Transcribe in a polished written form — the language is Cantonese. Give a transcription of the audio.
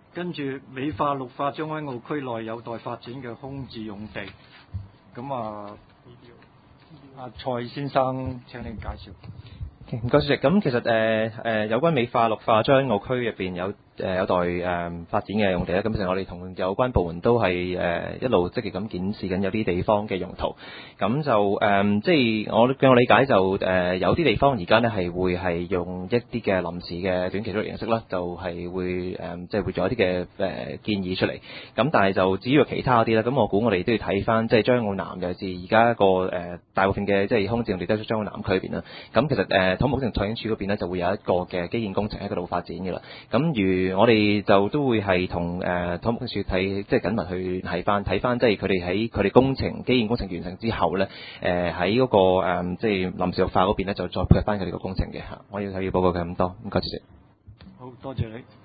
跟住美化綠化將軍澳區內有待發展嘅空置用地。咁阿蔡先生請你介紹。 唔該主席，咁其實有關美化綠化將軍澳區入邊有待發展嘅用地咧，咁其實我哋同有關部門都係一路積極咁檢視緊有啲地方嘅用途，咁就即係據我理解就有啲地方而家呢係會係用一啲嘅臨時嘅短期租約形式啦，就係會即係會做一啲嘅建議出嚟，咁但係就至於其他嗰啲咧，咁我估我哋都要睇翻即係將軍澳南嘅，至而家一個大部分嘅即係空置用地都喺將軍澳南區入邊啦，咁其實土木工程拓展署嗰邊呢就會有一個嘅基建工程喺嗰度發展嘅啦，咁我哋就都會係同土木工程署睇即係緊密去睇翻即係佢哋喺佢哋基建工程完成之後咧，喺嗰個即係臨時綠化嗰邊咧就再配合翻佢哋個工程嘅嚇。我要報告嘅咁多，唔該主席。 好多謝你。